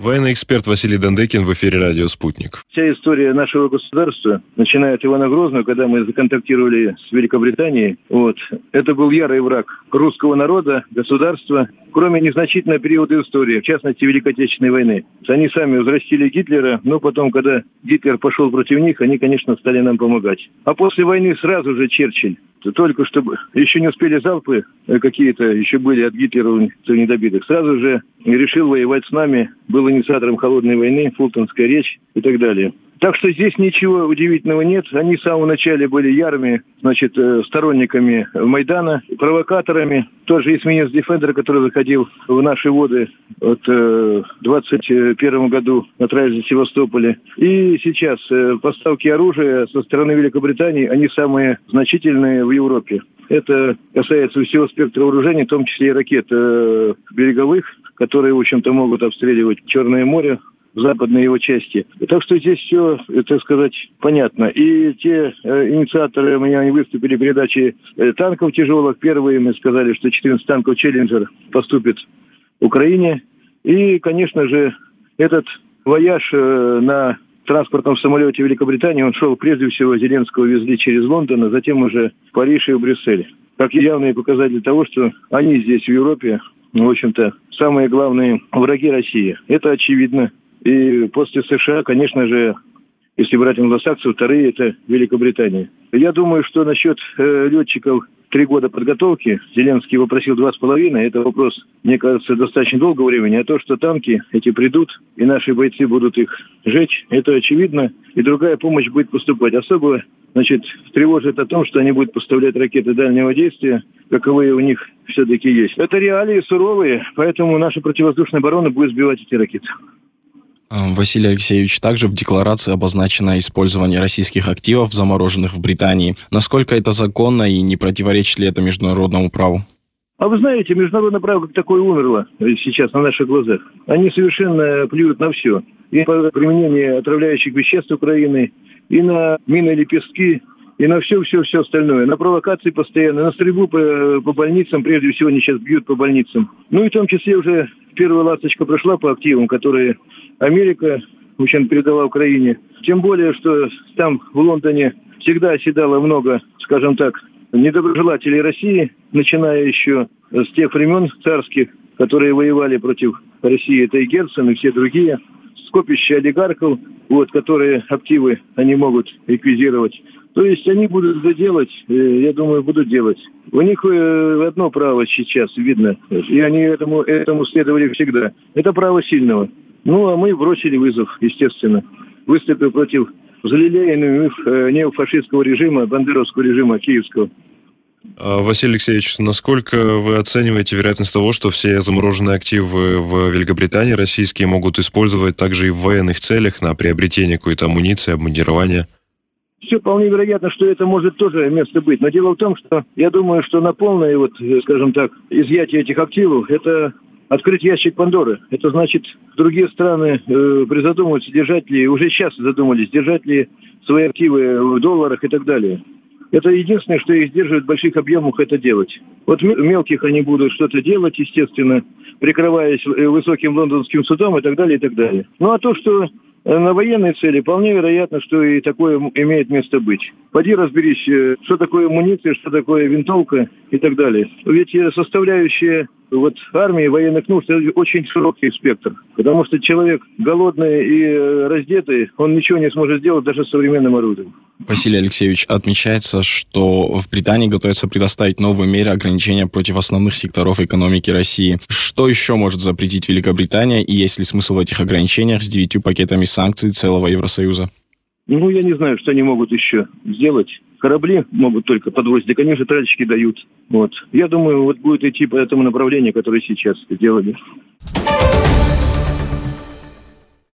Военный эксперт Василий Дандекин в эфире радио «Спутник». Вся история нашего государства, начиная от Ивана Грозного, когда мы законтактировали с Великобританией, это был ярый враг русского народа, государства, кроме незначительного периода истории, в частности, Великой Отечественной войны. Они сами взрастили Гитлера, но потом, когда Гитлер пошел против них, они, конечно, стали нам помогать. А после войны сразу же Черчилль, только чтобы еще не успели залпы какие-то, еще были от Гитлера недобитых, сразу же решил воевать с нами, был инициатором холодной войны, Фултонская речь и так далее. Так что здесь ничего удивительного нет. Они с самого начала были ярыми, сторонниками Майдана, провокаторами. Тот же эсминец «Дефендер», который заходил в наши воды в 21 году на тральзе Севастополе. И сейчас поставки оружия со стороны Великобритании, они самые значительные в Европе. Это касается всего спектра вооружений, в том числе и ракет береговых, которые, в общем-то, могут обстреливать Черное море в западной его части. Так что здесь все, так сказать, понятно. И те инициаторы, они выступили в передаче танков тяжелых. Первые мы сказали, что 14 танков «Челленджер» поступит Украине. И, конечно же, этот вояж на транспортном самолете Великобритании, он шел прежде всего, Зеленского везли через Лондон, а затем уже в Париж и в Брюссель. Как явный показатель того, что они здесь, в Европе, в общем-то, самые главные враги России. Это очевидно. И после США, конечно же, если брать англосаксов, вторые – это Великобритания. Я думаю, что насчет летчиков 3 года подготовки, Зеленский его просил 2,5, это вопрос, мне кажется, достаточно долгого времени. А то, что танки эти придут, и наши бойцы будут их жечь, это очевидно. И другая помощь будет поступать. Особо, тревожит о том, что они будут поставлять ракеты дальнего действия, каковые у них все-таки есть. Это реалии суровые, поэтому наша противовоздушная оборона будет сбивать эти ракеты. Василий Алексеевич, также в декларации обозначено использование российских активов, замороженных в Британии. Насколько это законно и не противоречит ли это международному праву? А вы знаете, международное право как такое умерло сейчас на наших глазах. Они совершенно плюют на все. И по применению отравляющих веществ Украины, и на мины лепестки, и на все остальное. На провокации постоянно, на стрельбу по больницам, прежде всего они сейчас бьют по больницам. Ну и в том числе уже первая ласточка прошла по активам, которые Америка, в общем, передала Украине. Тем более, что там в Лондоне всегда оседало много, скажем так, недоброжелателей России, начиная еще с тех времен царских, которые воевали против России. Это и Герцен, и все другие. Скопище олигархов, которые активы они могут реквизировать. То есть они будут это делать, я думаю, будут делать. У них одно право сейчас видно, и они этому следовали всегда. Это право сильного. Ну, а мы бросили вызов, естественно, выступив против залелеянного неофашистского режима, бандеровского режима киевского. Василий Алексеевич, насколько вы оцениваете вероятность того, что все замороженные активы в Великобритании российские могут использовать также и в военных целях на приобретение какой-то амуниции, обмундирования? Все вполне вероятно, что это может тоже место быть. Но дело в том, что я думаю, что на полное, изъятие этих активов, это открыть ящик Пандоры. Это значит, другие страны призадумываются, держать ли, уже сейчас задумались, держать ли свои активы в долларах и так далее. Это единственное, что их сдерживает в больших объемах, это делать. В мелких они будут что-то делать, естественно, прикрываясь высоким лондонским судом и так далее, и так далее. Ну а то, что на военной цели, вполне вероятно, что и такое имеет место быть. Поди разберись, что такое амуниция, что такое винтовка и так далее. Ведь составляющая армии военных нужд очень широкий спектр. Потому что человек голодный и раздетый, он ничего не сможет сделать даже с современным оружием. Василий Алексеевич, отмечается, что в Британии готовятся предоставить новые меры ограничения против основных секторов экономики России. Что еще может запретить Великобритания, и есть ли смысл в этих ограничениях с 9 пакетами санкций целого Евросоюза? Я не знаю, что они могут еще сделать. Корабли могут только подвозить, да, конечно, тральщики дают. Я думаю, будет идти по этому направлению, которое сейчас сделали.